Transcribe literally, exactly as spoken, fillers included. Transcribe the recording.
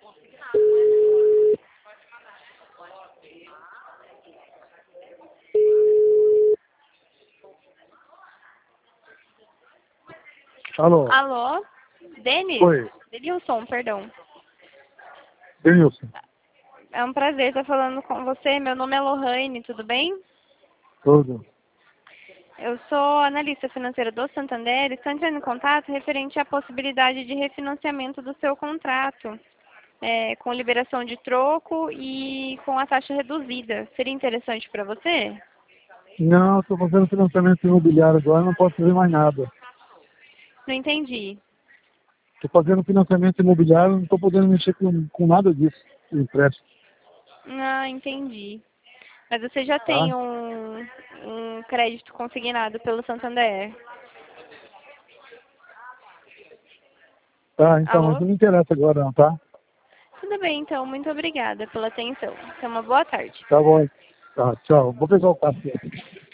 Alô? Alô? Denis? Oi, Denilson, perdão. Denilson. É um prazer estar falando com você. Meu nome é Lohane, tudo bem? Tudo. Eu sou analista financeira do Santander e estou entrando em contato referente à possibilidade de refinanciamento do seu contrato, é, com liberação de troco e com a taxa reduzida. Seria interessante para você? Não, estou fazendo financiamento imobiliário agora, não posso fazer mais nada. Não entendi. Estou fazendo financiamento imobiliário, não estou podendo mexer com, com nada disso, empréstimo, Ah, entendi. Mas você já tá? tem um, um crédito consignado pelo Santander? Tá, então, Alô? isso não me interessa agora não, tá? Tudo bem, então. Muito obrigada pela atenção. Tenha uma boa tarde. Tá bom. Tá, tchau. Vou pegar o café.